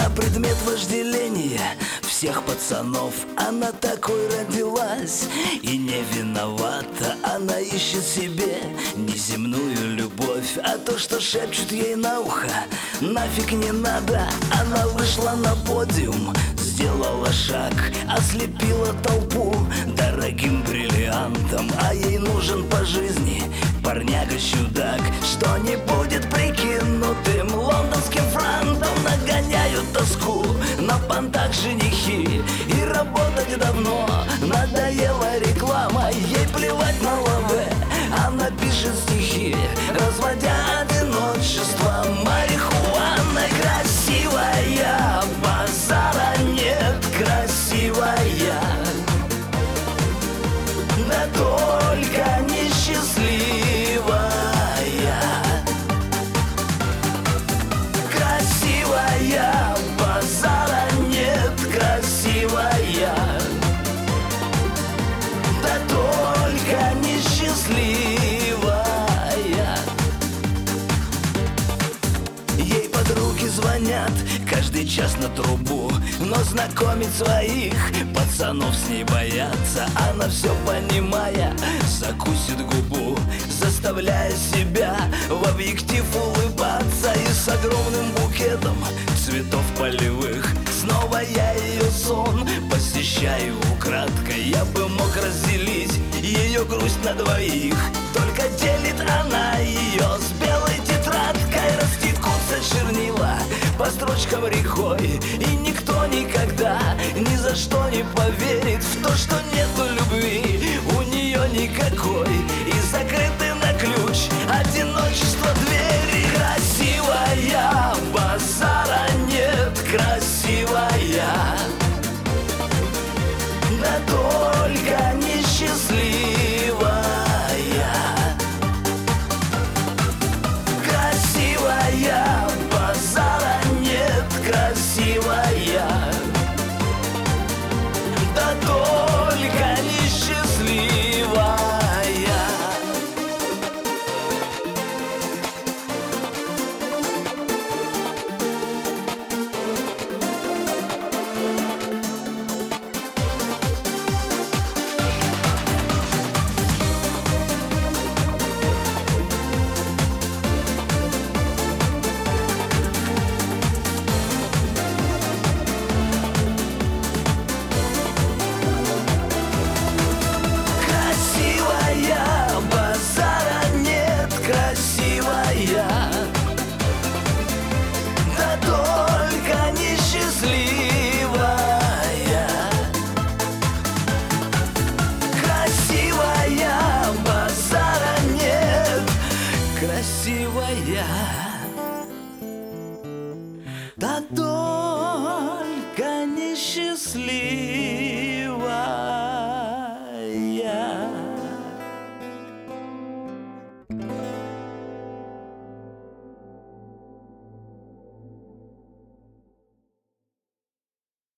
на предмет вожделения всех пацанов. Она такой родилась и не виновата. Она ищет себе неземную любовь, а то, что шепчут ей на ухо, нафиг не надо. Она вышла на подиум, сделала шаг, ослепила толпу дорогим бриллиантом. А ей нужен по жизни парняга-чудак, что не будет прикинутым лондонским франтом. Нагоняют тоску на понтах женихи, и работать давно надоела реклама. Ей плевать на лаве, она пишет стихи, разводя одиночество марихуаной. Красивая, базара нет, красивая, да только несчастливая. Красивая, базара нет, красивая, да только несчастливая. Ей подруги звонят каждый час на трубу, но знакомить своих пацанов с ней боятся. Она все понимая, закусит губу, заставляя себя в объектив улыбаться. И с огромным букетом цветов полевых снова я ее сон посещаю украдкой. Я бы мог разделить ее грусть на двоих, только делит она ее с белой тетрадкой. Растекутся чернила по строчкам рекой, и никто никогда ни за что не поверит в то, что нету любви у нее никакой, и закрыты на ключ одиночество двери. Красивая, базара нет, красивая, да только несчастливая. Красивая, базара нет, красивая, да только несчастливая. Да только несчастливая. Красивая, базара нет, красивая, да только несчастливая.